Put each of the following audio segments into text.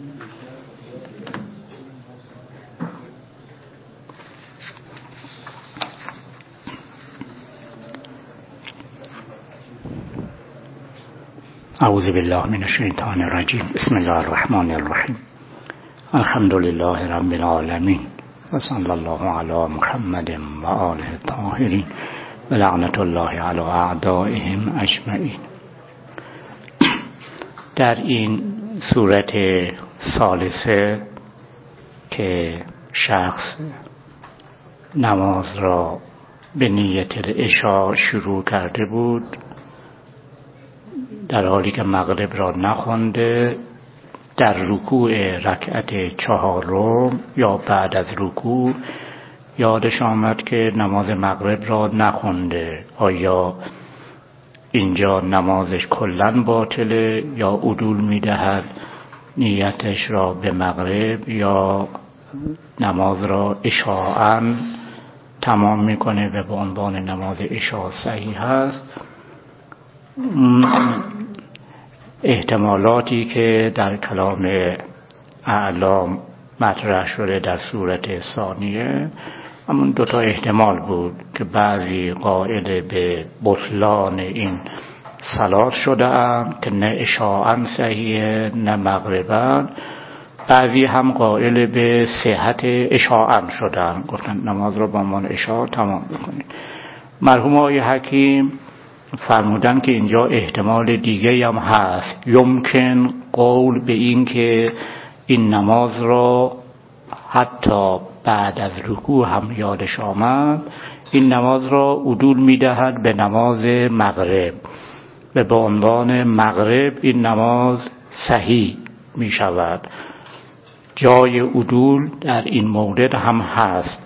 اعوذ بالله من الشیطان الرجیم. بسم الله الرحمن الرحیم. الحمد لله رب العالمین و صلی الله علی محمد و آله الطاهرین و لعنت الله علی اعدائهم اجمعین. در این صورت ثالثه که شخص نماز را به نیت العشاء شروع کرده بود، در حالی که مغرب را نخوانده، در رکوع رکعت چهارم یا بعد از رکوع یادش آمد که نماز مغرب را نخوانده. آیا اینجا نمازش کلاً باطله یا عدول می‌دهد نیتش را به مغرب، یا نماز را عشاءً تمام می‌کنه و به عنوان نماز عشاء صحیح است؟ احتمالاتی که در کلام اعلام مطرح شده در صورت ثانیه همون دوتا احتمال بود که بعضی قائل به بطلان این صلات شده اند که نه عشاءً صحیحه نه مغرباً، بعضی هم قائل به صحت عشاءً شدن، گفتن نماز را با عنوان عشاء تمام بکنید. مرحوم آقای حکیم فرمودن که اینجا احتمال دیگه هم هست، یمکن قول به این که این نماز را حتی بعد از رکوع هم یادش آمد، این نماز را عدول میدهد به نماز مغرب و به عنوان مغرب این نماز صحیح می شود. جای عدول در این مورد هم هست.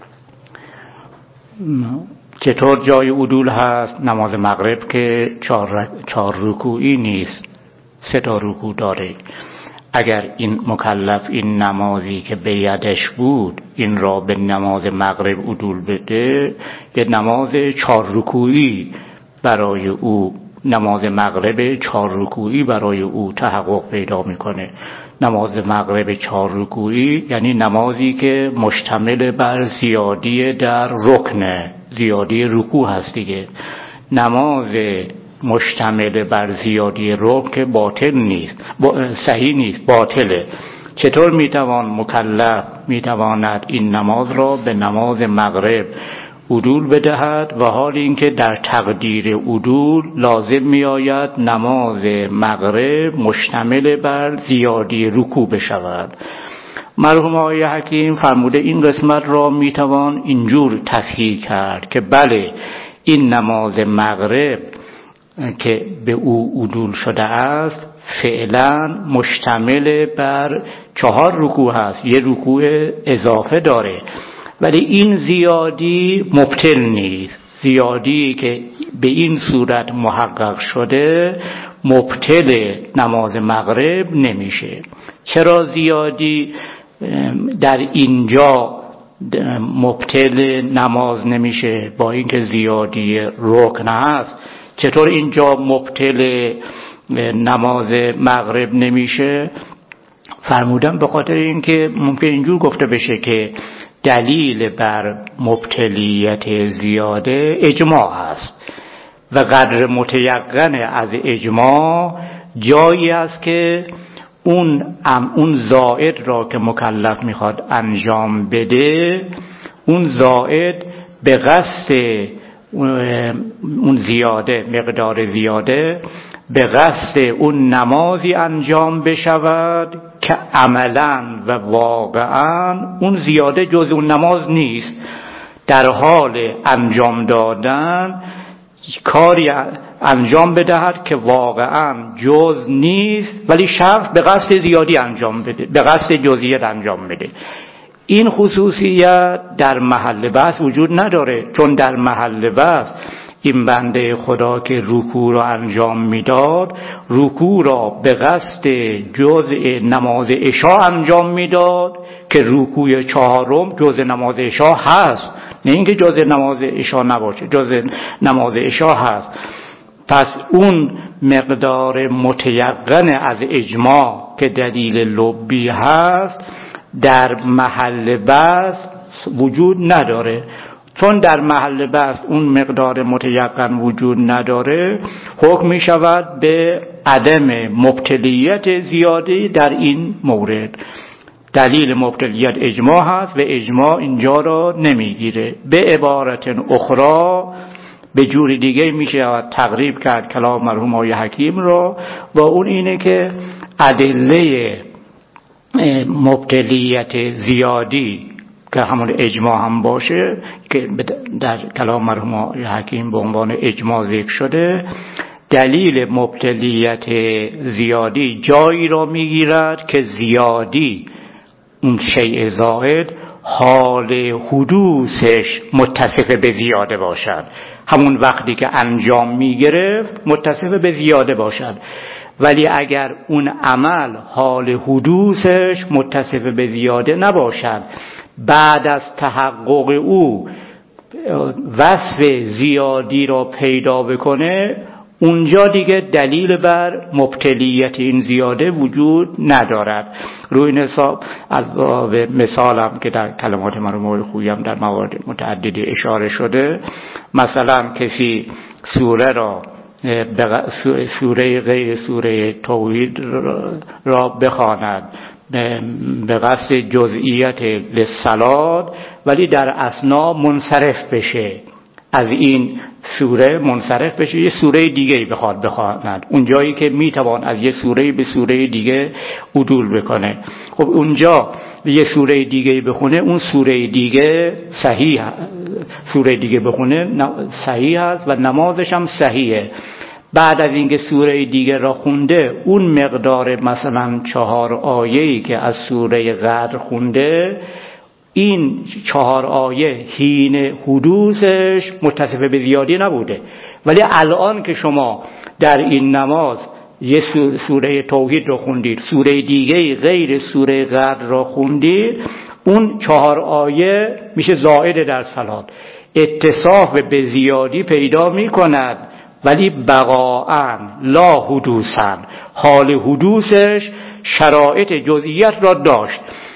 چطور جای عدول هست؟ نماز مغرب که چهار رکوعی نیست، 3 رکوع داره. اگر این مکلف این نمازی که به یدش بود این را به نماز مغرب عدول بده، یه نماز 4 رکوعی برای او، نماز مغرب 4 رکوعی برای او تحقق پیدا میکنه. نماز مغرب 4 رکوعی یعنی نمازی که مشتمل بر زیادی در رکنه، زیادی رکوع هست دیگه. نماز مشتمل بر زیادی رکوع که باطل نیست، صحیح نیست، باطله. چطور میتواند این نماز را به نماز مغرب عدول بدهد و حال اینکه در تقدیر عدول لازم می آید نماز مغرب مشتمل بر زیادی رکوع بشود؟ مرحوم آقای حکیم فرموده این قسمت را می توان اینجور تصحیح کرد که بله، این نماز مغرب که به او عدول شده است فعلا مشتمل بر 4 رکوع هست، یه رکوع اضافه داره، ولی این زیادی مبطل نیست. زیادی که به این صورت محقق شده مبطل نماز مغرب نمیشه. چرا زیادی در اینجا مبطل نماز نمیشه با اینکه زیادی رکن هست؟ چطور اینجا مبطل نماز مغرب نمیشه؟ فرمودم به خاطر اینکه ممکن اینجور گفته بشه که دلیل بر مبتلیت زیاده اجماع است و قدر متیقن از اجماع جایی است که اون زائد را که مکلف میخواد انجام بده، اون زائد به قصد اون زیاده، مقدار زیاده به قصد اون نمازی انجام بشود که عملاً و واقعاً اون زیاده جز اون نماز نیست. در حال انجام دادن کاری انجام بدهد که واقعاً جز نیست، ولی شخص به قصد زیادی انجام بده، به قصد جزئیات انجام بده. این خصوصیت در محل بحث وجود نداره، چون در محل بحث این بنده خدا که رکوع را انجام میداد، رکوع را به قصد جزء نماز عشاء انجام میداد که رکوع 4 جزء نماز عشاء هست، نه اینکه جزء نماز عشاء نباشه، جزء نماز عشاء هست. پس اون مقدار متیقن از اجماع که دلیل لبی هست در محل بحث وجود نداره. چون در محل بحث اون مقدار متیقن وجود نداره، حکم می شود به عدم مبتلیت زیادی در این مورد. دلیل مبتلیت اجماع هست و اجماع اینجا را نمیگیره. به عبارت اخرى به جور دیگه میشه تقریب کرد کلام مرحوم آقای حکیم را، و اون اینه که ادله مبتلیت زیادی که همون اجماع هم باشه که در کلام مرحوم آقای حکیم به عنوان اجماع ذکر شده، دلیل مبتلیت زیادی جایی را میگیرد که زیادی اون شیء زائد حال حدوثش متصف به زیاده باشد. همون وقتی که انجام میگرفت متصف به زیاده باشد. ولی اگر اون عمل حال حدوثش متصف به زیاده نباشد، بعد از تحقق او وصف زیادی را پیدا بکنه، اونجا دیگه دلیل بر مبتلیت این زیاده وجود ندارد. روی نصاب از مثالم که در کلمات مرحوم خویی در موارد متعددی اشاره شده، مثلا کسی سوره را سوره غیر سوره توحید را بخواند به قصد جزئیت للصلات، ولی در اثنا منصرف بشه، از این سوره منصرف بشه یه سوره دیگه بخواد بخواند، اونجایی که میتوان از یه سوره به سوره دیگه عدول بکنه، خب اونجا یه سوره دیگه بخونه، اون سوره دیگه صحیح، سوره دیگه بخونه صحیح است و نمازش هم صحیحه. بعد از اینکه سوره دیگه را خونده، اون مقدار مثلا 4 آیه‌ای که از سوره قدر خونده، این 4 آیه حین حدوثش متصف به زیادی نبوده، ولی الان که شما در این نماز یه سوره توحید رو خوندید، سوره دیگه غیر سوره قدر را خوندید، اون 4 آیه میشه زائد در صلات، اتصاف به زیادی پیدا میکند، ولی بقاءً لا حدوثاً، حال حدوثش شرایط جزئیات را داشت.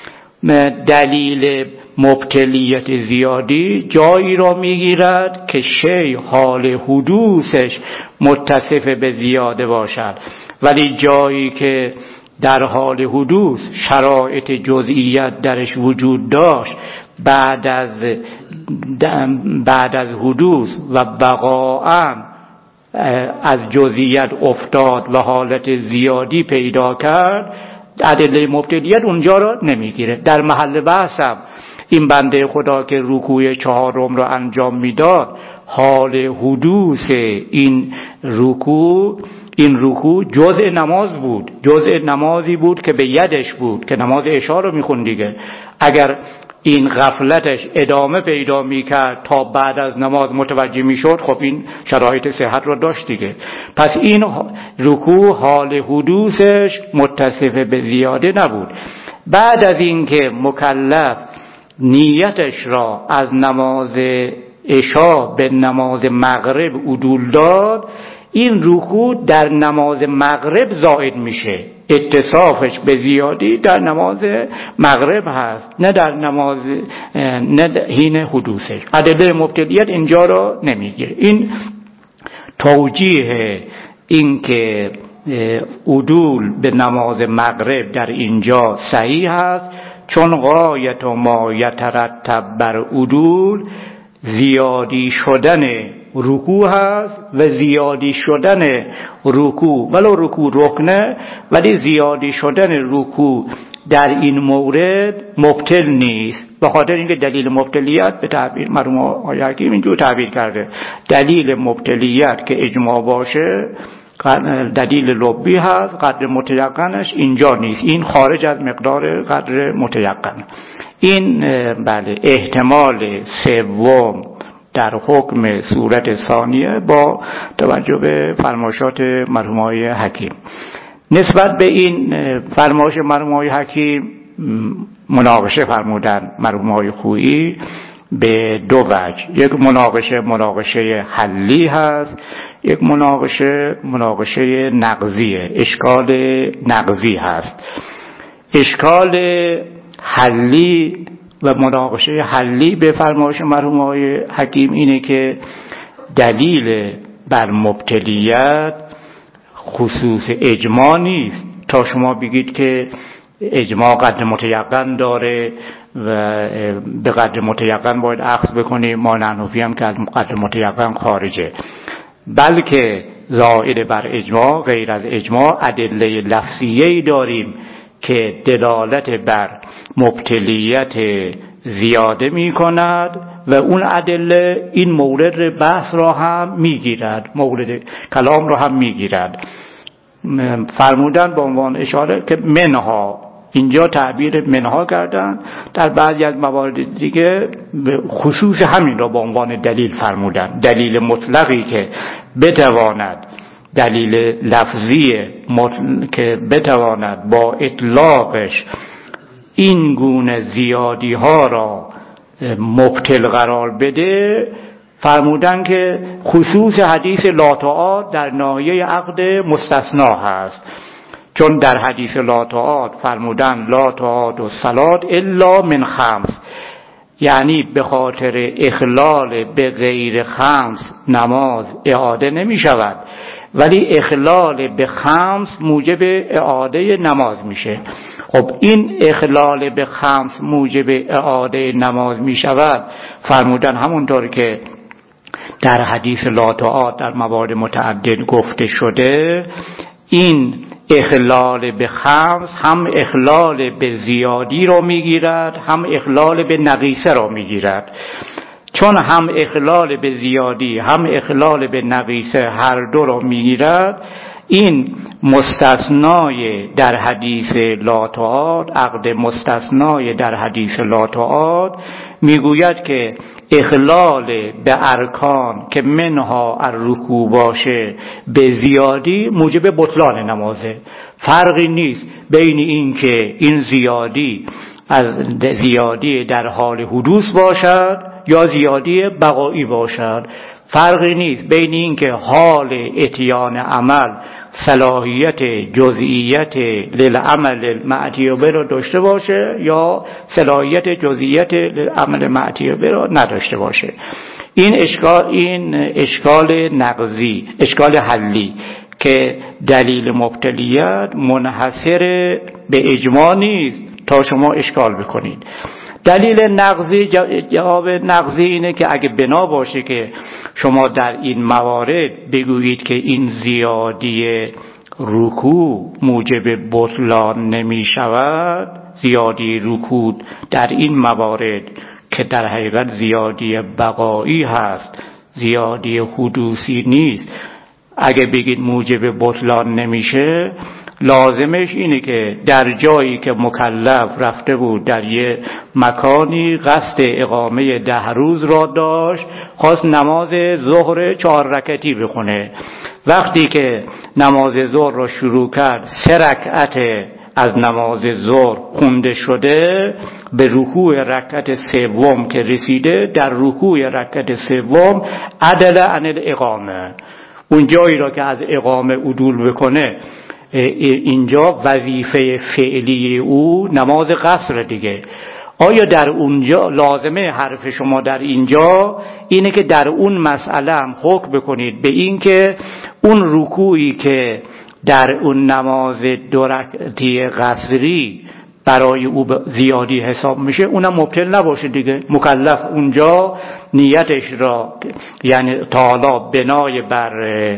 دلیل مبتلیت زیادی جایی را میگیرد که شی حال حدوثش متصف به زیاده باشد، ولی جایی که در حال حدوث شرایط جزئیات درش وجود داشت، بعد از حدوث و بقاءً از جزئیات افتاد و حالت زیادی پیدا کرد، ادله مبتلیت اونجا را نمیگیره. در محل بحثم این بنده خدا که رکوع 4 را انجام میداد، حال حدوث این رکوع جزء نماز بود، جزء نمازی بود که به یدش بود که نماز عشا رو میخوند دیگه. اگر این غفلتش ادامه پیدا میکرد تا بعد از نماز متوجه میشد، خب این شرایط صحت رو داشت دیگه. پس این رکوع حال حدوثش متصف به زیاده نبود. بعد از اینکه مکلف نیتش را از نماز عشا به نماز مغرب عدول داد، این رکوع در نماز مغرب زائد میشه، اتصافش به زیادی در نماز مغرب هست، نه در نماز حین حدوثش. ادله مبتلیت اینجا را نمیگیره. این توجیه این که عدول به نماز مغرب در اینجا صحیح هست، چون غایت ما یترتب بر عدول زیادی شدن رکوع هست و زیادی شدن رکوع، ولو رکوع رکنه، ولی زیادی شدن رکوع در این مورد مبتل نیست، به خاطر اینکه دلیل مبتلیت به تعبیر مرحوم آقای حکیم اینجور تعبیر کرده، دلیل مبتلیت که اجماع باشه دلیل لبی هست، قدر متیقنش اینجا نیست، این خارج از مقدار قدر متیقن. این بله احتمال سوم در حکم صورت ثانیه با توجه به فرمایشات مرحوم آقای حکیم. نسبت به این فرمایش مرحوم آقای حکیم مناقشه فرمودن مرحوم آقای خویی به 2 وجه. یک مناقشه حلی هست، یک مناقشه نقضیه، اشکال نقضی هست. اشکال حلی و مناقشه حلی به فرمایش مرحوم آقای حکیم اینه که دلیل بر مبتلیت خصوص اجماع نیست. تا شما بگید که اجماع قدر متیقن داره و به قدر متیقن باید اخذ بکنیم، ما حنفی هم که از قدر متیقن خارجه، بلکه زائد بر اجماع غیر از اجماع ادله لفظیه‌ای داریم که دلالت بر مبتلیت زیاده می کند و اون ادله این مورد بحث را هم می گیرد، مورد کلام را هم می گیرد. فرمودن به عنوان اشاره که منها، اینجا تعبیر منها کردن، در بعضی از موارد دیگه خصوص همین را به عنوان دلیل فرمودن. دلیل مطلقی که بتواند، دلیل لفظی که بتواند با اطلاقش این گونه زیادی ها را مبتل قرار بده، فرمودن که خصوص حدیث لا تعاد در ناحیه عقد مستثنا هست. چون در حدیث لا تعاد فرمودن لا تعاد و صلات الا من خمس، یعنی به خاطر اخلال به غیر خمس نماز اعاده نمی شود، ولی اخلال به خمس موجب اعاده نماز میشه. خب این اخلال به خمس موجب اعاده نماز می شود، فرمودن همونطور که در حدیث لا تعاد در موارد متعدد گفته شده، این اخلال به خمس هم اخلال به زیادی را میگیرد، هم اخلال به نقیصه را میگیرد. چون هم اخلال به زیادی هم اخلال به نقیصه هر دو را میگیرد، این مستثنای در حدیث لا تعاد، عقد مستثنای در حدیث لا تعاد میگوید که اخلال به ارکان که منها الرکوع باشه به زیادی موجب بطلان نمازه. فرقی نیست بین این که این زیادی از زیادی در حال حدوث باشد یا زیادی بقایی باشد. فرقی نیست بین این که حال اتیان عمل صلاحیت جزئیت للعمل معتی به را داشته باشه یا صلاحیت جزئیت للعمل معتی به را نداشته باشه. این اشکال نقضی، اشکال حلی که دلیل مبتلیت منحصر به اجماع نیست تا شما اشکال بکنید. دلیل نقضی، جواب نقضی اینه که اگه بنا باشه که شما در این موارد بگویید که این زیادی رکوع موجب بطلان نمی شود، زیادی رکوع در این موارد که در حقیقت زیادی بقایی هست، زیادی حدوثی نیست، اگه بگید موجب بطلان نمیشه، لازمش اینه که در جایی که مکلف رفته بود در یه مکانی قصد اقامه 10 روز را داشت، خواست نماز ظهر 4 رکعتی بخونه. وقتی که نماز ظهر را شروع کرد 3 رکعت از نماز ظهر خونده شده، به رکوع رکعت سوم که رسیده، در رکوع رکعت سوم عدل عن الاقامه، اون جایی را که از اقامه عدول بکنه، اینجا وظیفه فعلی او نماز قصر دیگه. آیا در اونجا لازمه حرف شما در اینجا اینه که در اون مسئله هم حکم بکنید به این که اون رکوعی که در اون نماز 2 رکعتی قصری برای او زیادی حساب میشه اونم مبتل نباشه دیگه؟ مکلف اونجا نیتش را یعنی تعالی بنای بر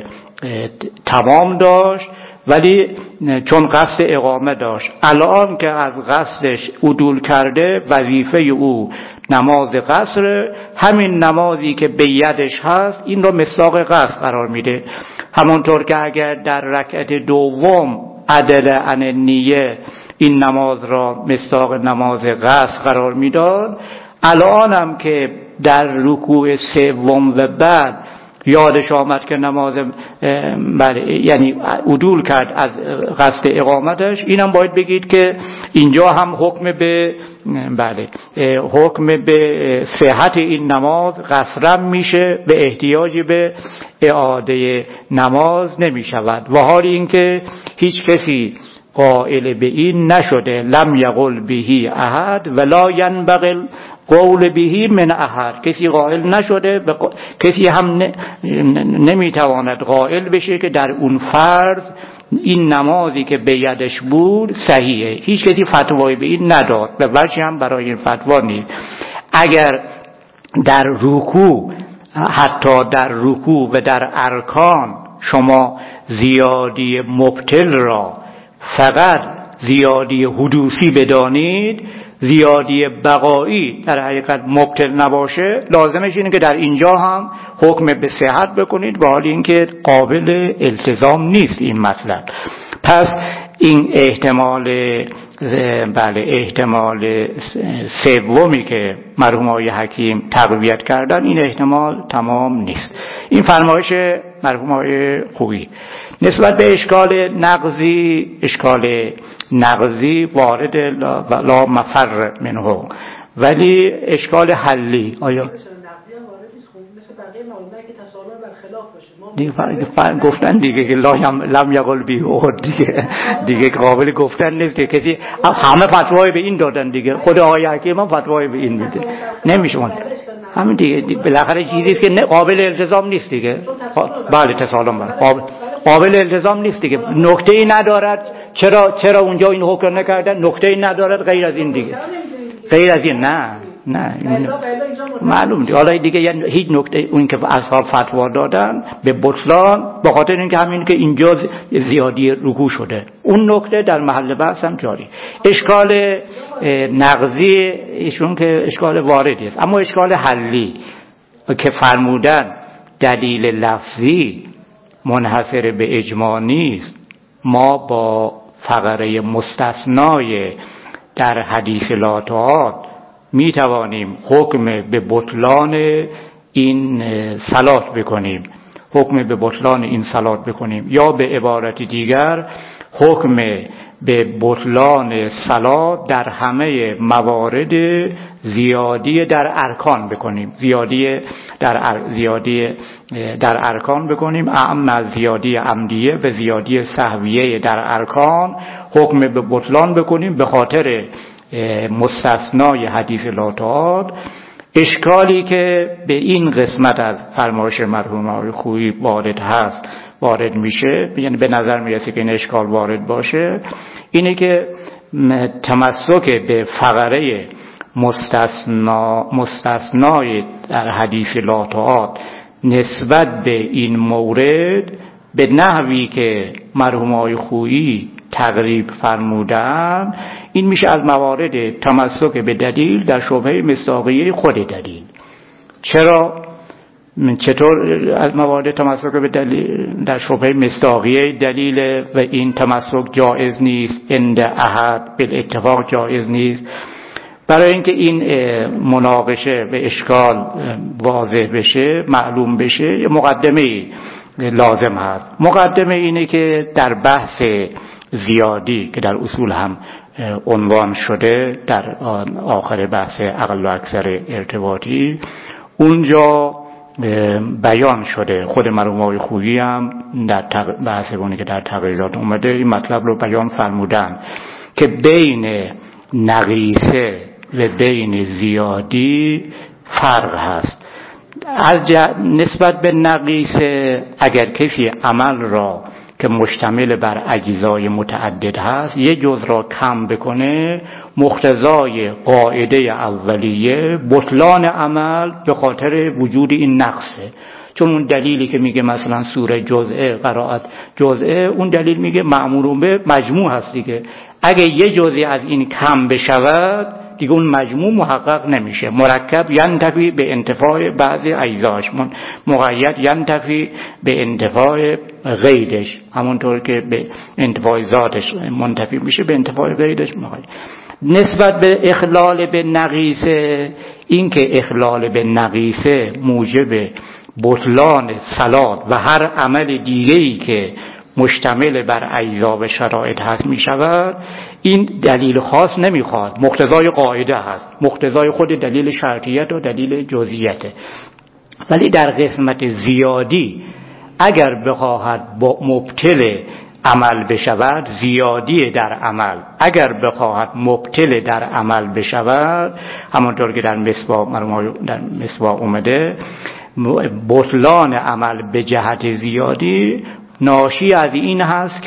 تمام داشت، ولی چون قصد اقامه داشت، الان که از قصدش عدول کرده وظیفه او نماز قصر، همین نمازی که به یدش هست این رو مصداق قصد قرار میده. همونطور که اگر در رکعت دوم عدل عن النیه این نماز را مصداق نماز قصد قرار میداد، الان هم که در رکوع سوم و بعد یادش آمد که نماز بله یعنی عدول کرد از قصد اقامتش، اینم باید بگید که اینجا هم حکم به بله حکم به صحت این نماز قصرا میشه، به احتیاجی به اعاده نماز نمی شود. و حالی اینکه هیچ کسی قائل به این نشده، لم یقل بهی احد ولا ینبغی قول بهی من احد، کسی قائل نشده، کسی هم نمیتواند قائل بشه که در اون فرض این نمازی که به یدش بود صحیحه. هیچ کسی فتوایی به این نداد، به وجه هم برای این فتوا نیست. اگر در رکوع، حتی در رکوع و در ارکان شما زیادی مبطل را فقط زیادی حدوثی بدانید، زیادی بقایی در حقیقت مبطل نباشه، لازمش اینه که در اینجا هم حکم به صحت بکنید، با حالی اینکه قابل التزام نیست این مطلب. پس این احتمال سومی که مرحوم آقای حکیم تقویت کردن، این احتمال تمام نیست. این فرمایش مرحوم آقای خویی. نسبت به اشکال نقضی وارد لا مفر منه، ولی اشکال حلی آیا گفتن دیگه که لم یقل بی احد دیگه قابل گفتن نیست که کسی، همه فتوای به این دادن دیگه، خود آقای حکیم هم فتوای به این میده، نمیشه همین دیگه، بالاخره چیزی است که قابل التزام نیست دیگه. بله تسالم قابل التزام نیست دیگه، نکته‌ای ندارد. چرا اونجا این حکم نکردن؟ نکته‌ای ندارد غیر از این دیگه، غیر از این نه معلوم دیگه. حالا دیگه یعنی هیچ نکته اون که اصحاب فتوا دادن به بطلان، به خاطر اینکه همین که اینجا زیادی رکوع شده، اون نکته در محل بحث هم جاری. اشکال نقضی ایشون که اشکال واردی است، اما اشکال حلی که فرمودن دلیل لفظی منحصر به اجماع نیست، ما با فقره مستثنای در حدیث لا تعاد می توانیم حکم به بطلان این صلات بکنیم، یا به عبارت دیگر حکم به بطلان صلات در همه موارد زیادی در ارکان بکنیم، زیادی در ارکان بکنیم، اعم از زیادی عمدیه و زیادی سهویه در ارکان حکم به بطلان بکنیم به خاطر مستثنای حدیث لا تعاد. اشکالی که به این قسمت از فرمایش مرحوم آقای خویی وارد میشه، یعنی به نظر میرسه که این اشکال وارد باشه، اینه که تمسک به فقره مستثنای در حدیث لا تعاد نسبت به این مورد به نحوی که مرحوم آقای خویی تقریب فرمودن، این میشه از موارد تمسک به دلیل در شبهه مصداقیه خود دلیل. چطور از موارد تمسک به دلیل در شبهه مصداقیه دلیل و این تمسک جایز نیست، عند احد بالاتفاق جایز نیست؟ برای اینکه این مناقشه به اشکال واضح بشه، معلوم بشه، یه مقدمه لازم هست. مقدمه اینه که در بحث زیادی که در اصول هم عنوان شده، در آخر بحث اقل و اکثر ارتباطی، اونجا بیان شده، خود مرحوم آقای خویی هم در بحث اونی که در تقریرات اومده این مطلب رو بیان فرمودن که بین نقیصه و بین زیادی فرق هست. نسبت به نقیصه، اگر کسی عمل را که مشتمل بر اجزای متعدد هست یه جز را کم بکنه، مقتضای قاعده اولیه بطلان عمل به خاطر وجود این نقصه. چون اون دلیلی که میگه مثلا سوره جزئه، قرائت جزئه، اون دلیل میگه مأمورون به مجموع هست دیگه. اگه یه جزئی از این کم بشود دیگه اون مجموع محقق نمیشه. مرکب ینتفی به انتفاع بعضی اجزاش، مقید ینتفی به انتفاع غیرش، همونطور که به انتفاع ذاتش منتفی میشه به انتفاع غیرش مقید. نسبت به اخلال به نقیصه، این که اخلال به نقیصه موجب بطلان صلات و هر عمل دیگه‌ای که مشتمل بر اجزا و شرایط هست می شود، این دلیل خاص نمیخواد، مقتضای قاعده هست، مقتضای خود دلیل شرطیت و دلیل جزئیته. ولی در قسمت زیادی اگر بخواهد با مبطل عمل بشود، زیادی در عمل اگر بخواهد مبطل در عمل بشود، همانطور که در مصباح اومده، بطلان عمل به جهت زیادی ناشی از این هست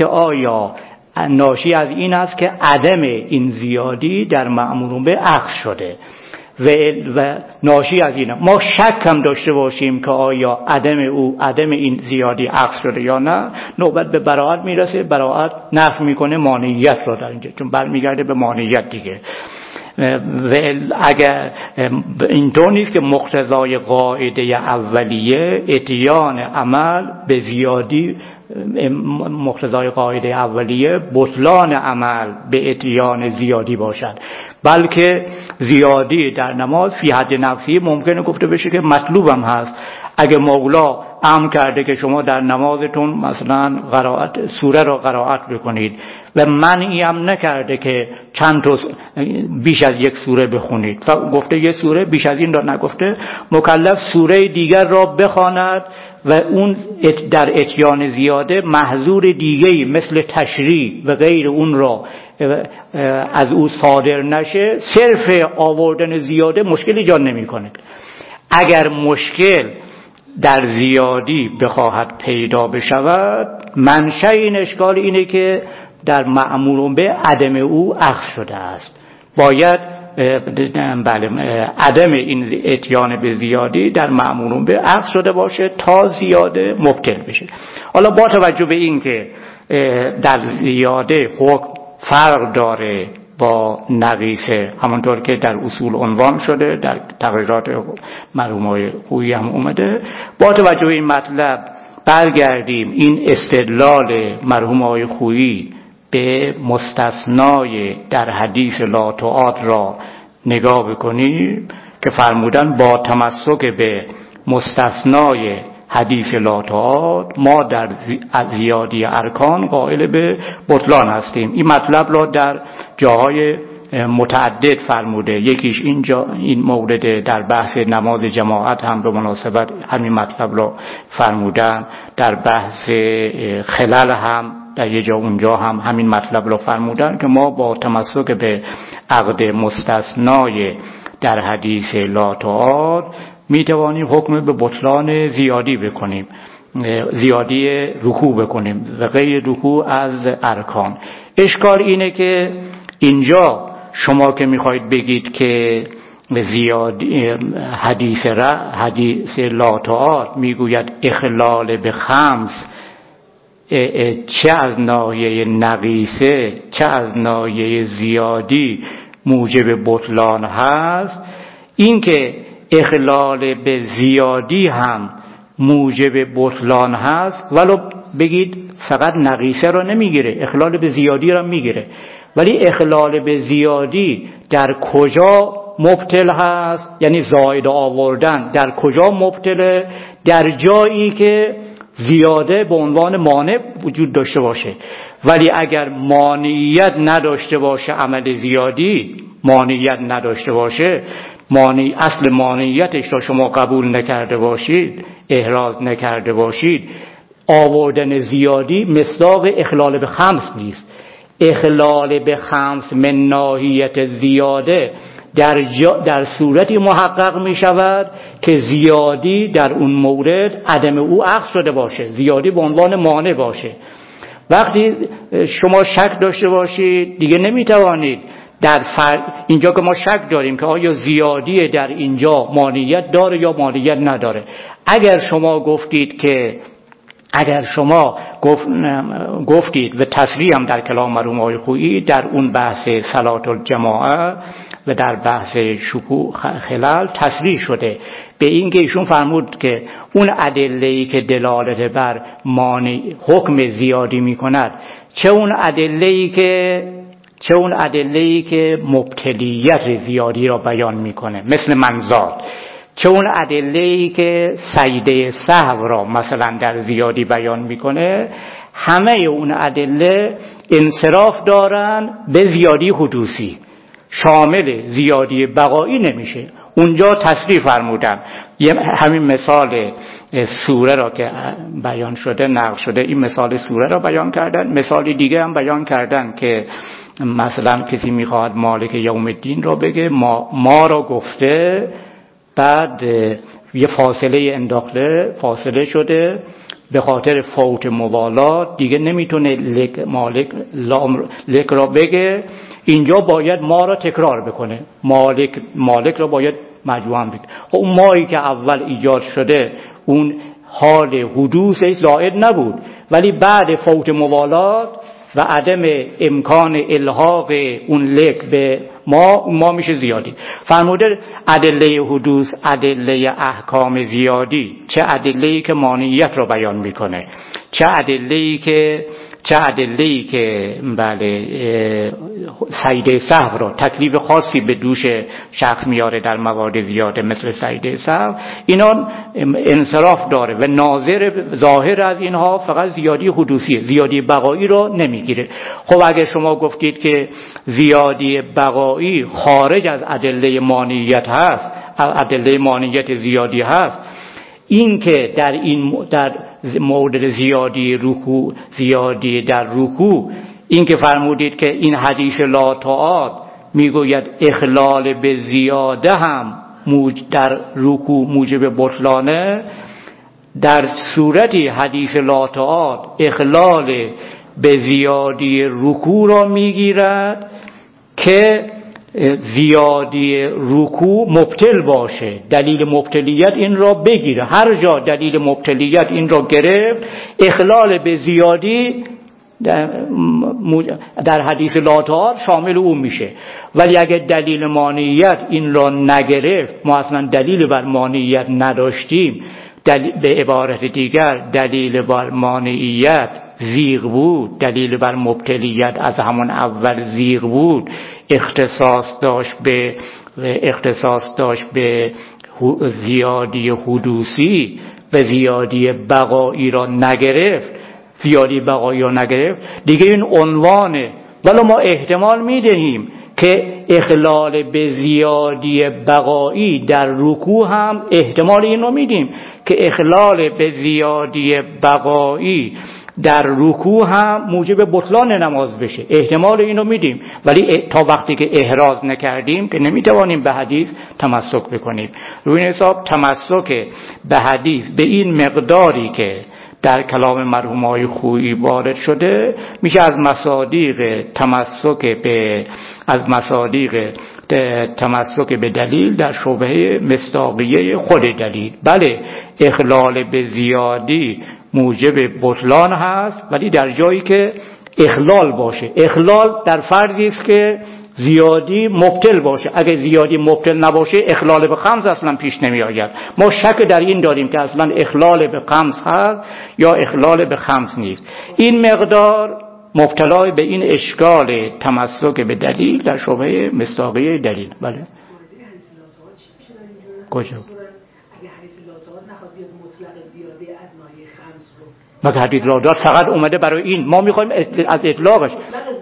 که عدم این زیادی در مأمور به عکس شده و ناشی از این ما شک هم داشته باشیم که آیا عدم این زیادی عکس شده یا نه، نوبت به براءت میرسه، براءت نفی میکنه مانعیت رو در اینجا، چون برمیگرده به مانعیت دیگه. و اگر اینطور نیست که مقتضای قاعده اولیه اتیان عمل به زیادی، مقتضای قاعده اولیه بطلان عمل به اتیان زیادی باشد، بلکه زیادی در نماز فی حد نفسی ممکنه گفته بشه که مطلوب هم هست. اگه مولا امر کرده که شما در نمازتون مثلا سوره رو قرائت بکنید و منعی هم نکرده که چند تا بیش از یک سوره بخونید، گفته یه سوره، بیش از این را نگفته، مکلف سوره دیگر را بخواند و اون در اتیان زیاده محظور دیگه‌ای مثل تشریع و غیر اون را از او صادر نشه، صرف آوردن زیاده مشکل ایجاد نمی‌کنه. اگر مشکل در زیادی بخواهد پیدا بشود، منشأ این اشکال اینه که در مأمور به عدم او اخذ شده است. باید عدم این اتیان به زیادی در مأمور به اخذ شده باشه تا زیاده مبطل بشه. حالا با توجه به این که در زیاده حکم فرق داره با نقیصه، همونطور که در اصول عنوان شده، در تقریرات مرحومای خویی هم اومده، با توجه به این مطلب برگردیم این استدلال مرحومای خویی به مستثنای در حدیث لا تعاد را نگاه بکنیم که فرمودن با تمسک به مستثنای حدیث لا تعاد ما در زیادی ارکان قائل به بطلان هستیم. این مطلب را در جاهای متعدد فرموده، یکیش این مورد در بحث نماز جماعت هم به مناسبت همین مطلب را فرمودن، در بحث خلل هم در یه جا اونجا هم همین مطلب را فرمودن که ما با تمسک به عقد مستثنای در حدیث لا تعاد می توانیم حکم به بطلان زیادی بکنیم، زیادی رکوع بکنیم و غیر رکوع از ارکان. اشکال اینه که اینجا شما که میخواید بگید که زیادی حدیث لا تعاد میگوید اخلال به خمس، چه از ناحیه نقیصه چه از ناحیه زیادی موجب بطلان هست، این که اخلال به زیادی هم موجب بطلان هست، ولو بگید فقط نقیصه را نمیگیره، اخلال به زیادی را میگیره، ولی اخلال به زیادی در کجا مبطل هست؟ یعنی زائد آوردن در کجا مبطله؟ در جایی که زیاده به عنوان مانع وجود داشته باشه. ولی اگر مانعیت نداشته باشه، عمل زیادی مانعیت نداشته باشه، اصل مانعیتش را شما قبول نکرده باشید، احراز نکرده باشید، آوردن زیادی مصداق اخلال به خمس نیست. اخلال به خمس من ناحیت زیاده در صورتی محقق می شود که زیادی در اون مورد عدم او اخذ شده باشه، زیادی به عنوان مانع باشه. وقتی شما شک داشته باشید دیگه نمی توانید اینجا که ما شک داریم که آیا زیادی در اینجا مانعیت داره یا مانعیت نداره. اگر شما گفتید و تصریح هم در کلام مرحوم آقای خویی در اون بحث صلات الجماعه و در بحث شکوه خلال تصریح شده به این که ایشون فرمود که اون ادله‌ای که دلالت بر حکم زیادی می‌کند، چه اون ادله‌ای که مبطلیت زیادی را بیان می‌کنه مثل منزال، چه اون ادله‌ای که سجده سهو را مثلا در زیادی بیان میکنه، همه اون ادله انصراف دارن به زیادی حدوثی، شامل زیادی بقایی نمیشه. اونجا تصریح فرمودن، همین مثال سوره را که بیان شده نقل شده، این مثال سوره را بیان کردن. مثال دیگه هم بیان کردن که مثلا کسی میخواد مالک یوم الدین را بگه، ما را گفته، بعد یه فاصله انداخته، فاصله شده به خاطر فوت موالات دیگه نمیتونه لک را بگه، اینجا باید ما را تکرار بکنه، مالک را باید مجموعاً بگه. خب اون مایی که اول ایجاد شده اون حال حدوثش زائد نبود، ولی بعد فوت موالات و عدم امکان الحاق اون لک به ما میشه زیادی. فرموده ادله حدوث، ادله احکام زیادی، چه ادله‌ای که مانعیت رو بیان میکنه، چه ادله‌ای که بله سجده سهو رو تکلیف خاصی به دوش شخص میاره در موارد زیاده مثل سجده سهو، اینا انصراف داره و ناظر ظاهر از اینها فقط زیادی حدوثیه، زیادی بقایی رو نمیگیره. خب اگر شما گفتید که زیادی بقایی خارج از ادله مانعیت هست، ادله مانعیت زیادی هست، این که در مورد زیادی در رکوع این که فرمودید که این حدیث لا تعاد میگوید اخلال به زیاده هم در رکوع موجب بطلانه، در صورتی حدیث لا تعاد اخلال به زیادی رکوع را میگیرد که زیادی رکوع مبطل باشه، دلیل مبطلیت این را بگیره. هر جا دلیل مبطلیت این را گرفت، اخلال به زیادی در حدیث لا تعاد شامل اون میشه. ولی اگر دلیل مانعیت این را نگرفت، ما اصلا دلیل بر مانعیت نداشتیم، به عبارت دیگر دلیل بر مانعیت زیغ بود، دلیل بر مبطلیت از همون اول زیغ بود، اختصاص داشت به زیادی حدوثی و زیادی بقایی را نگرفت، دیگه این عنوانه. ولی ما احتمال میدهیم که اخلال به زیادی بقایی در رکوع هم احتمال این رو میدیم که اخلال به زیادی بقایی در رکوع هم موجب بطلان نماز بشه، احتمال اینو میدیم. ولی تا وقتی که احراز نکردیم که نمیتوانیم به حدیث تمسک بکنیم. روی این حساب تمسک به حدیث به این مقداری که در کلام مرحومای خویی وارد شده میشه از مصادیق تمسک به دلیل در شبهه مصداقیه خود دلیل. بله اخلال به زیادی موجب بطلان هست، ولی در جایی که اخلال باشه. اخلال در فردی است که زیادی مبطل باشه. اگه زیادی مبطل نباشه اخلال به خمس اصلا پیش نمی آید. ما شک در این داریم که اصلا اخلال به خمس هست یا اخلال به خمس نیست. این مقدار مبتلا به این اشکال تمسک به دلیل در شبهه مصداقیه دلیل. بله کجا؟ مگه حدیث لا تعاد فقط اومده برای این؟ ما میخوایم از اطلاقش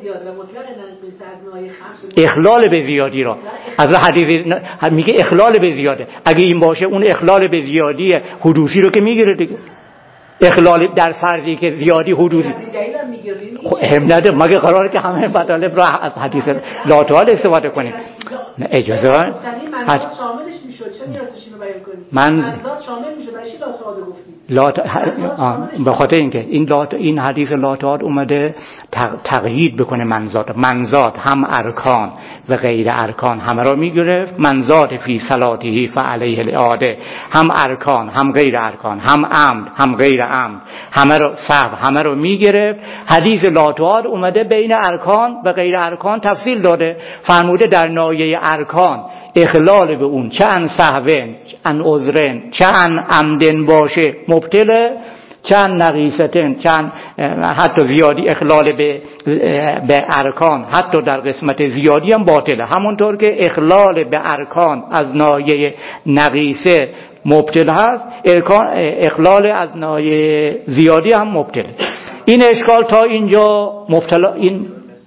اخلال به زیادی را از حدیث میگه اخلال به زیاده. اگه این باشه اون اخلال به زیادی حدوثی رو که میگیره دیگه. اخلال در فرضی که زیادی حدوثی هم نده، مگه قراره که همه مطالب را از حدیث لا تعاد استفاده کنیم؟ نه اجازه شاملش میشد. چه نیازش اینو بیان کنید؟ منزاد شامل میشه، برای چی لا تعاد گفتید؟ به خاطر اینکه این حدیث لا تعاد اومده تقیید بکنه منزاد هم ارکان و غیر ارکان همه را میگرفت. منزاد فی صلاته فعلیه الاعاده، هم ارکان هم غیر ارکان، هم عمد هم غیر عمد، همه رو میگرفت. حدیث لا تعاد اومده بین ارکان و غیر ارکان تفصیل داده. فرموده در ناحیه ارکان اخلال به اون چه ان سهون چه ان عذرن چه ان عمدن باشه مبطله، چند نقیصتن، چند حتی زیادی اخلال به ارکان حتی در قسمت زیادی هم باطله. همونطور که اخلال به ارکان از ناحیه نقیصه مبطل هست، اخلال از ناحیه زیادی هم مبطله. این اشکال تا اینجا مبتلا این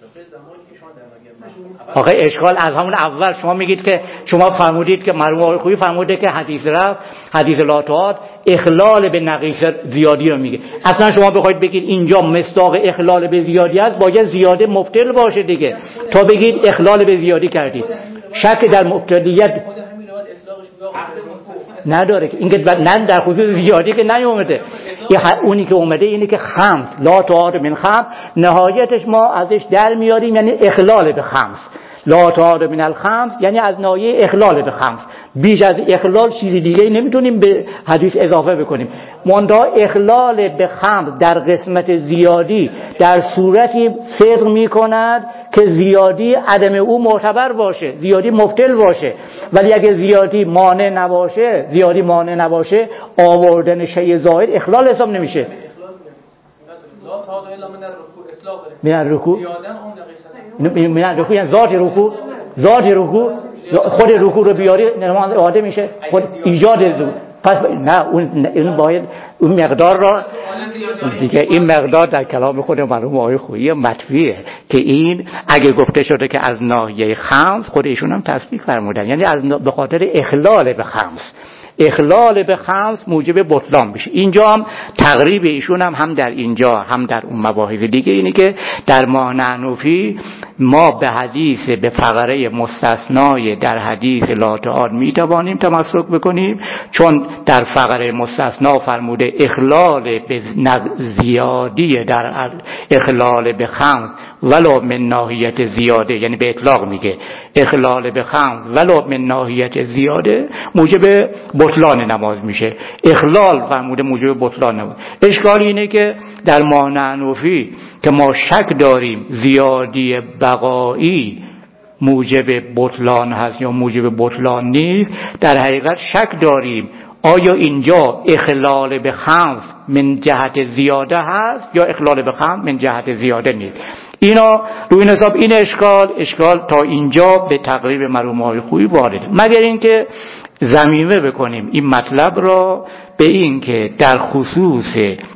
آقای اشکال از همون اول شما میگید که شما فرمودید که مرحوم آقای خویی فرموده که حدیث رفع، حدیث لا تعاد اخلال به نقیص زیادی رو میگه. اصلا شما بخواید بگید اینجا مصداق اخلال به زیادی است، باید زیاده مبطل باشه دیگه تا بگید اخلال به زیادی کردید. شک در مبتلیت نداره که اینکه نه در خصوص زیادی که نیومده. اونی که اومده اینه که خمس لا تعاد من خمس، نهایتش ما ازش در میاریم یعنی اخلال به خمس. لا تعاد من الخمس یعنی از ناحیه اخلال به خمس. بیش از اخلال چیزی دیگه نمیتونیم به حدیث اضافه بکنیم. منتها اخلال به خمس در قسمت زیادی در صورتی صدق میکند که زیادی عدم او معتبر باشه، زیادی مبطل باشه. ولی اگه زیادی مانع نباشه آوردن شیء زائد اخلال حساب نمیشه. من الرکوع من الرکوع یعنی ذات رکوع خود رکوع رو بیاری نماز اعاده میشه، خود ایجاد رکوع. پس نه اون باید اون مقدار را دیگه، این مقدار در کلام خود مرحوم آقای خویی مطویه که این اگه گفته شده که از ناحیه خمس، خود ایشون هم تصدیق فرمودن، یعنی از به خاطر اخلال به خمس. اخلال به خمس موجب بطلان میشه. اینجا هم تقریب ایشون هم در اینجا هم در اون مباحث دیگه اینه که در مانعنوفی ما به حدیث به فقره مستثنای در حدیث لا تعاد میتوانیم تمسک بکنیم، چون در فقره مستثنا فرموده اخلال به زیادی در اخلال به خمس ولو من ناحیت زیاده، یعنی به اطلاق میگه اخلال به خمس ولو من ناحیت زیاده موجب بطلان نماز میشه. اخلال فرموده موجب بطلان نماز. اشکال اینه که در مانعنوفی که ما شک داریم زیادی بقایی موجب بطلان هست یا موجب بطلان نیست، در حقیقت شک داریم آیا اینجا اخلال به خمس من جهت زیاده هست یا اخلال به خمس من جهت زیاده نیست. اینا روی این حساب این اشکال تا اینجا به تقریب مرحوم آقای خویی وارده، مگر اینکه ضمیمه بکنیم این مطلب را به این که در خصوص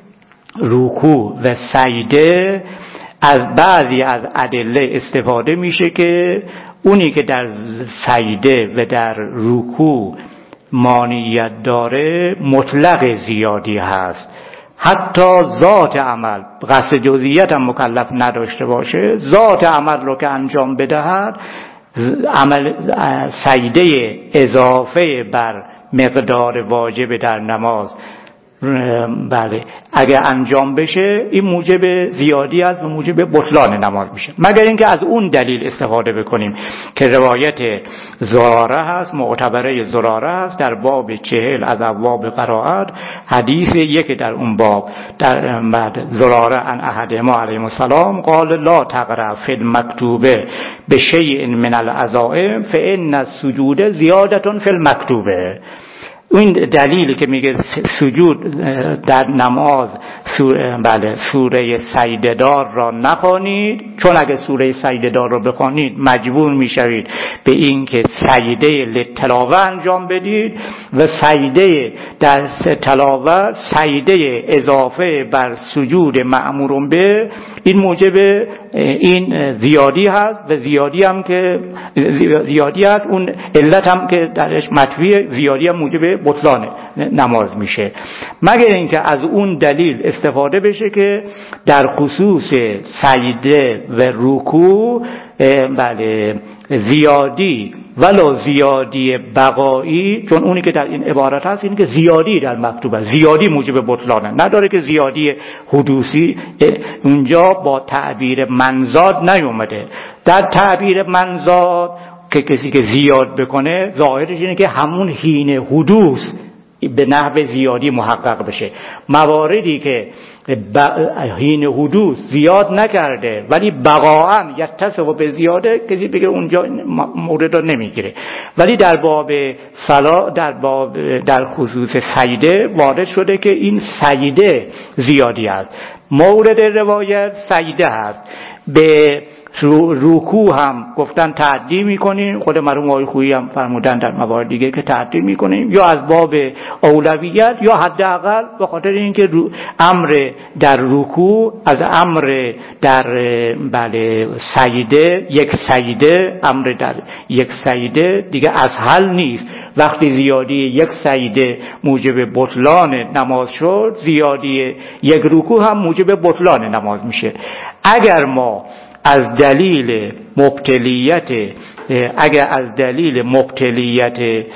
رکوع و سجده از بعضی از ادله استفاده میشه که اونی که در سجده و در رکوع مانعیت داره مطلق زیادی هست، حتی ذات عمل قصد جزئیات هم مکلف نداشته باشه، ذات عمل رو که انجام بدهد عمل سجده اضافه بر مقدار واجب در نماز بله اگه انجام بشه این موجب زیادی است و موجب بطلان نماز میشه، مگر اینکه از اون دلیل استفاده بکنیم که روایت زراره هست، معتبره زراره هست در باب 40 از ابواب قرائت، حدیث یک در اون باب در بعد زراره عن احدهما علیه السلام قال لا تقرأ فی المکتوبه بشیء من العزائم فان السجود زیادة فی المکتوبه. این دلیلی که میگه سجود در نماز سوره سجده دار را نخوانید، چون اگه سوره سجده دار را بخوانید مجبور میشوید به این که سجده للتلاوه انجام بدید و سجده در تلاوه سجده اضافه بر سجود مأمور به، این موجب این زیادی هست و زیادی هست اون علت هم که درش مطوی زیادی هم موجب بطلان نماز میشه، مگر اینکه از اون دلیل استفاده بشه که در خصوص سجده و رکوع بله زیادی ولو زیادی بقایی، چون اونی که در این عبارت هست اینه که زیادی در مکتوبه زیادی موجب بطلانه، نداره که زیادی حدوثی اونجا با تعبیر منزاد نیومده. در تعبیر منزاد که کسی که زیاد بکنه ظاهرش اینه که همون حین حدوث به نحو زیادی محقق بشه. مواردی که حین حدوث زیاد نکرده ولی بقاعاً یتصف به زیاده، کسی بگه اونجا مورد رو نمیگیره. ولی در باب صلاح، در خصوص سجده وارد شده که این سجده زیادی است. مورد روایت سجده هست. به رکوع هم گفتن تعدی میکنیم، خود مرحوم آقای خویی هم فرمودن در موارد دیگه که تعدی میکنیم، یا از باب اولویت یا حداقل به خاطر اینکه امر در رکوع از امر در سجده، یک سجده، امر در یک سجده دیگه از حل نیست. وقتی زیادی یک سجده موجب بطلان نماز شد، زیادی یک رکوع هم موجب بطلان نماز میشه. اگر ما از دلیل مبتلیت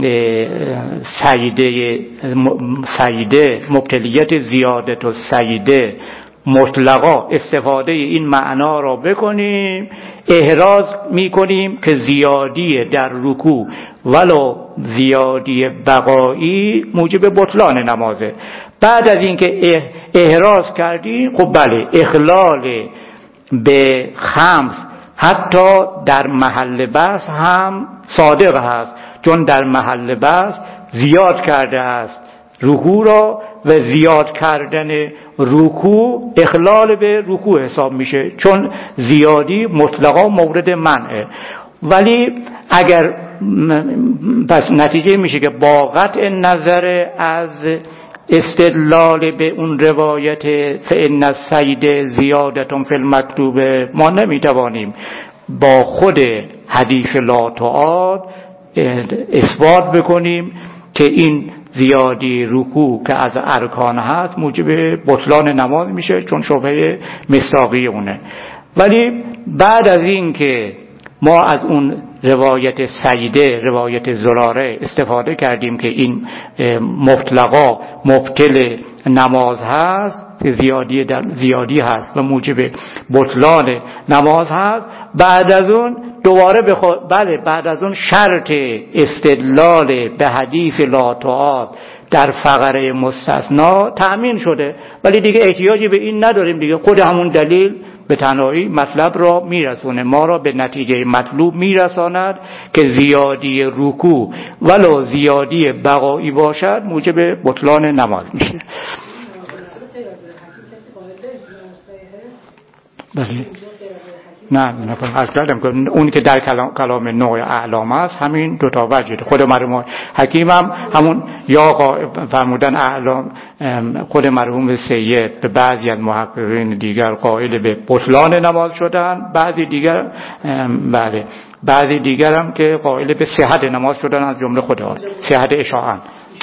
سجده مبتلیت زیادت و سجده مطلقا استفاده این معنا را بکنیم، احراز میکنیم که زیادی در رکوع ولو زیادی بقایی موجب بطلان نمازه. بعد از اینکه احراز کردیم، خب بله، اخلال به خمس حتی در محل بحث هم صادق هست، چون در محل بحث زیاد کرده است رکوع را و زیاد کردن رکوع اخلال به رکوع حساب میشه، چون زیادی مطلقا مورد منعه. ولی اگر پس نتیجه میشه که با قطع نظر از استدلال به اون روایت فإن السجده زیادة فی المکتوب، ما نمیتوانیم با خود حدیث لا تعاد اثبات بکنیم که این زیادی رکوع که از ارکان هست موجب بطلان نماز میشه، چون شبهه مصداقی اونه. ولی بعد از این که ما از اون روایت سجده، روایت زراره استفاده کردیم که این مطلقا مبطل نماز هست، زیادی هست و موجب بطلان نماز هست، بعد از اون دوباره بعد از اون شرط استدلال به حدیث لا تعاد در فقره مستثنا تأمین شده. ولی دیگه احتیاجی به این نداریم دیگه، خود همون دلیل به تنهایی مطلب را میرسونه، ما را به نتیجه مطلوب میرساند که زیادی رکوع ولو زیادی بقایی باشد موجب بطلان نماز میشه. بله. نه عرض کردم که اون که در کلام نوع اعلام است همین دو تا وجه. خود مرحوم حکیم هم همون یا فرمودن اعلام، خود مرحوم سید به بعضی از محققین دیگر قائل به بطلان نماز شدن، بعضی دیگر هم که قائل به صحت نماز شدن، از جمله خودها صحت اشاعه.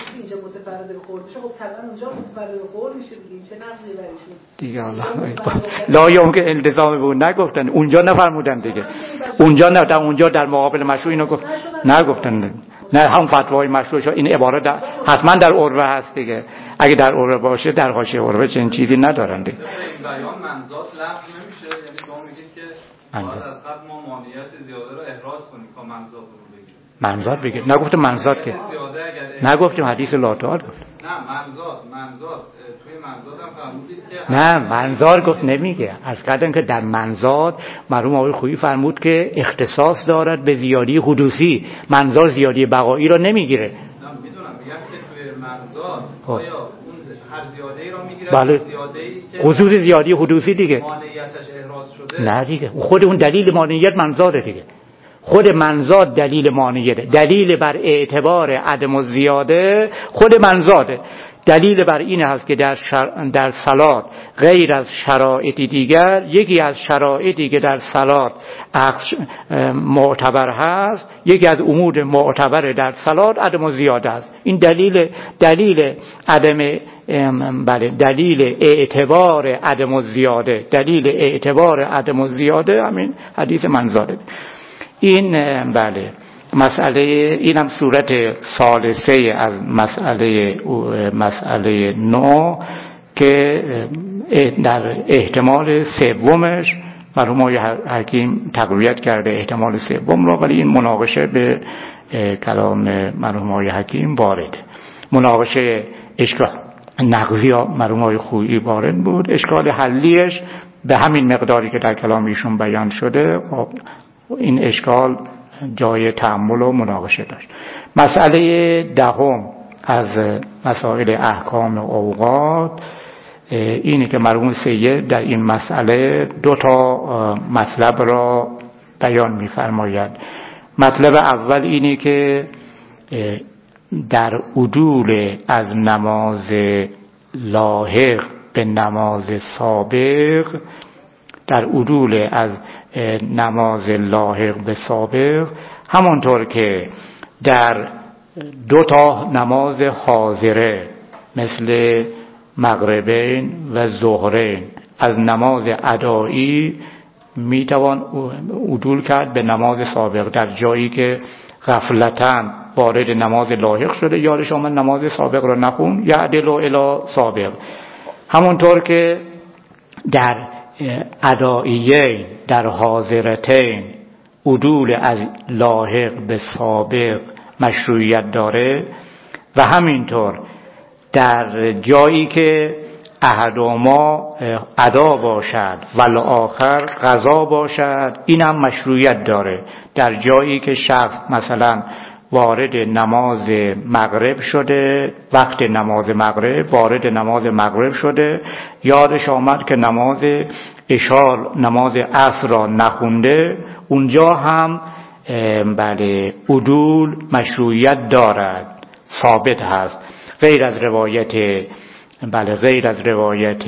دیگه لا یمکن التزام بود نگفتن، اونجا نفرمودن دیگه، اونجا در مقابل مشروع اینو گفت نگفتن، نه هم فتوای مشروع این عبارت حتما در عروه هست دیگه، اگه در عروه باشه در حاشیه عروه چنین چیزی ندارن دیگه. این بیان منزات لغو نمیشه، یعنی شما میگید که بعد از قبل ما مانعیت زیاده رو احراز کنیم تا منزات رو بگیریم. منزات بگیر، نگفتم منزات که نگفتیم حدیث لا تعال گفت. نه منزات توی منزات هم فرمودید که نه منزات گفت نمیگه. عرض کردم که در منزات مرحوم آقای خویی فرمود که اختصاص دارد به زیادی حدوثی، منزات زیادی بقایی را نمیگیره. نه میدونم، میگم که توی منزات آیا اون هر زیاده‌ای را میگیره؟ بله. زیاده‌ای که خصوص زیادی حدوثی دیگه مانعیتش احراز شده. نه دیگه، خود اون دلیل مانعیت منزاته دیگه، خود منزاد دلیل مانعیه، دلیل بر اعتبار عدم الزیاده خود منزاده. دلیل بر این هست که در صلات غیر از شرایط دیگر، یکی از شرایطی که در صلات معتبر هست، یکی از امور معتبر در صلات عدم الزیاده است. این دلیل اعتبار عدم الزیاده، دلیل اعتبار عدم الزیاده همین حدیث منزاده. این بله مسئله، اینم صورت ثالثه از مسئله نو که در احتمال سومش مرحوم آقای حکیم تقویت کرده احتمال سوم را، ولی این مناقشه به کلام مرحوم آقای حکیم وارده. مناقشه اشکال نقضی مرحوم خویی وارد بود. اشکال حلیش به همین مقداری که در کلام ایشون بیان شده، خب این اشکال جای تأمل و مناقشه داشت. مسئله دهم از مسائل احکام اوقات اینه که مرحوم سید در این مسئله 2 مطلب را بیان می‌فرماید. مطلب اول اینه که در عدول از نماز لاحق به نماز سابق، در عدول از نماز لاحق به سابق، همانطور که در 2 نماز حاضره مثل مغربین و ظهرین از نماز ادایی میتوان عدول کرد به نماز سابق. در جایی که غفلتاً وارد نماز لاحق شده، یادش آمد نماز سابق را نخون، یعدل الی سابق. همونطور که در ادائیین، در حاضرتین عدول از لاحق به سابق مشروعیت داره، و همینطور در جایی که احدهما ادا باشد و الاخر قضا باشد، این هم مشروعیت داره. در جایی که شخص مثلا وارد نماز مغرب شده، وقت نماز مغرب وارد نماز مغرب شده، یادش آمد که نماز عشاء نماز عصر را نخونده، اونجا هم بله عدول مشروعیت دارد، ثابت هست. غیر از روایت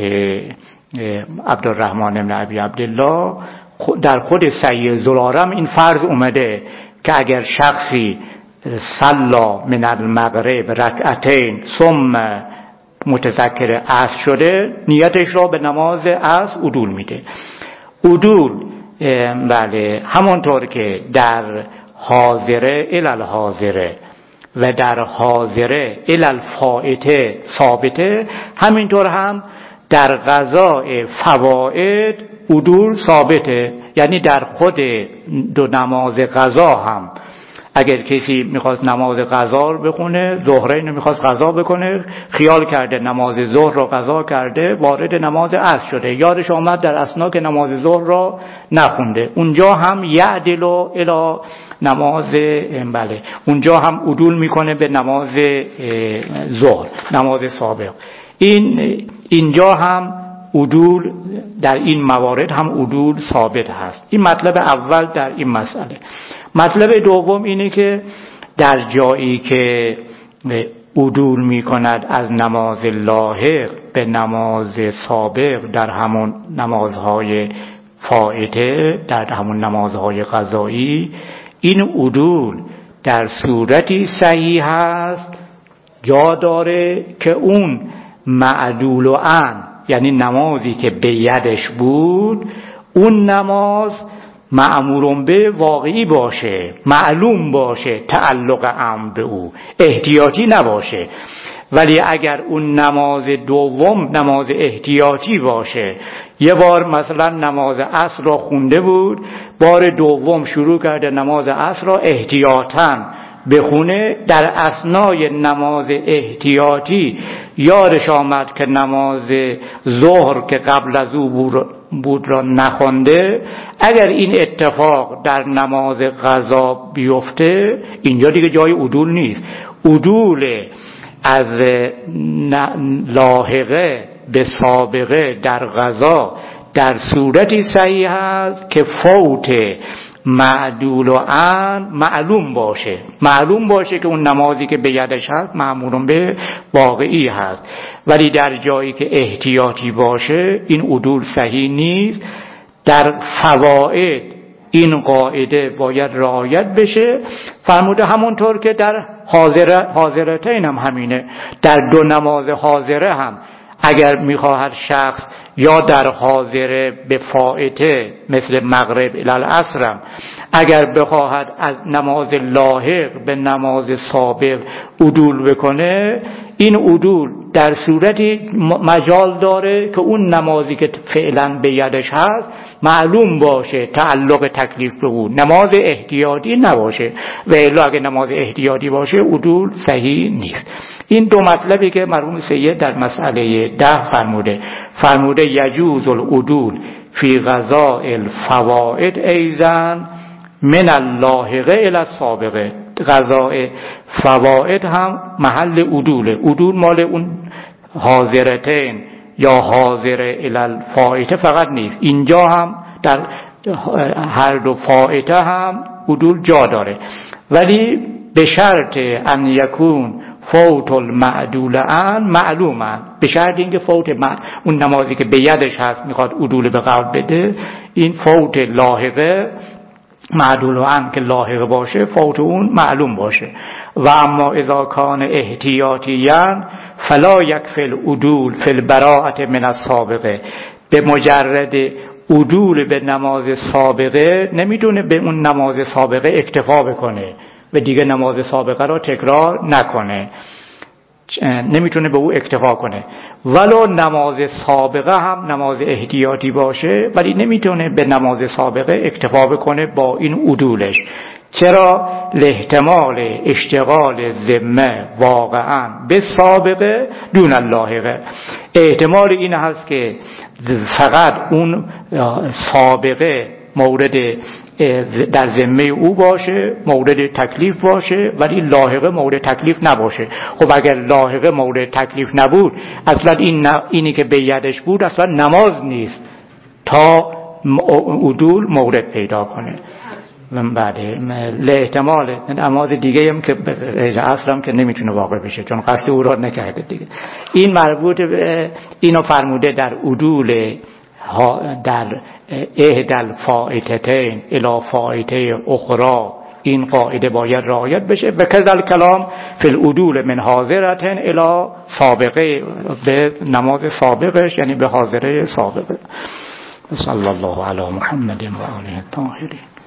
عبدالرحمن بن ابی عبدالله، در خود صحیح زرارم این فرض اومده که اگر شخصی صلا من المغرب رکعتین ثم متذکر عصر شده، نیتش را به نماز عصر عدول میده. عدول بله همانطور که در حاضره الی الحاضره و در حاضره الی الفائته ثابته، همینطور هم در قضاء فوائد عدول ثابته. یعنی در خود 2 نماز قضا هم اگر کسی میخواست نماز قضا رو بخونه، ظهرین میخواست قضا بکنه، خیال کرده نماز ظهر رو قضا کرده، وارد نماز عصر شده، یادش آمد در اثنا که نماز ظهر رو نخونده، اونجا هم یعدل الی نماز بله اونجا هم عدول میکنه به نماز ظهر، نماز سابق. اینجا هم عدول در این موارد هم عدول ثابت هست. این مطلب اول در این مسئله. مطلب دوم اینه که در جایی که عدول می کند از نماز لاحق به نماز سابق، در همون نمازهای فائته، در همون نمازهای قضایی، این عدول در صورتی صحیح هست جا داره که اون معدول و عن، یعنی نمازی که به یدش بود، اون نماز مأمورون به واقعی باشه، معلوم باشه، تعلق امر به او احتیاطی نباشه. ولی اگر اون نماز دوم نماز احتیاطی باشه، یه بار مثلا نماز عصر را خونده بود، بار دوم شروع کرده نماز عصر را احتیاطاً بخونه، در اثنای نماز احتیاطی یادش آمد که نماز ظهر که قبل از او بود را نخونده، اگر این اتفاق در نماز قضا بیفته، اینجا دیگه جای عدول نیست. عدول از لاحقه به سابقه در قضا در صورتی صحیح است که فوت معدول و عن معلوم باشه که اون نمازی که به یدش هست مأمورون به واقعی هست. ولی در جایی که احتیاطی باشه این عدول صحیح نیست. در فوائد این قاعده باید رعایت بشه. فرموده همونطور که در حاضرتین هم همینه، در 2 نماز حاضره هم اگر میخواهد شخص یا در حاضره به فائته مثل مغرب الی العصر، اگر بخواهد از نماز لاحق به نماز سابق عدول بکنه، این عدول در صورتی مجال داره که اون نمازی که فعلا به یدش هست معلوم باشه، تعلق تکلیف به او، نماز احتیاطی نباشه. و الا اگه نماز احتیاطی باشه عدول صحیح نیست. این دو مطلبی که مرحوم سید در مسئله 10 فرموده یجوز العدول فی قضاء الفوائد ایضا من اللاحقه الی السابقه. قضاء فوائد هم محل عدوله. عدول مال اون حاضرتین یا حاضر الی الفائته فقط نیست، اینجا هم در هر دو فائته هم عدول جا داره، ولی به شرط ان یکون فوت المعدول عن معلوما، به شرط اینکه فوت اون نمازی که به یدش هست میخواد عدول به قلب بده، این فوت لاحقه معدول عن که لاحقه باشه، فوت اون معلوم باشه. و اما اذا کان احتیاطیاً فلا یکفی العدول فی البراءة من السابقه. به مجرد عدول به نماز سابقه نمیتونه به اون نماز سابقه اکتفا بکنه و دیگه نماز سابقه را تکرار نکنه، نمیتونه به او اکتفا کنه. ولو نماز سابقه هم نماز احتیاطی باشه، ولی نمیتونه به نماز سابقه اکتفا بکنه با این عدولش. چرا؟ لاحتمال اشتغال ذمه واقعا به سابقه دون اللاحقه. احتمال این هست که فقط اون سابقه مورد در ذمه او باشه، مورد تکلیف باشه، ولی لاحقه مورد تکلیف نباشه. خب اگر لاحقه مورد تکلیف نبود، اصلا اینی که به یدش بود اصلا نماز نیست تا عدول مورد پیدا کنه. بعد احتمال نماز دیگه هم که اصلا هم که نمیتونه واقع بشه چون قصد او را نکرده دیگه. این مربوط به اینو فرموده در عدول در اهدل فائتتین الی فائته اخرى، این قاعده باید رعایت بشه. و کذل کلام فی العدول من حاضرتین الی سابقه، به نماز سابقش یعنی به حاضره سابقه. صلی الله علی محمد و آله الطاهرین.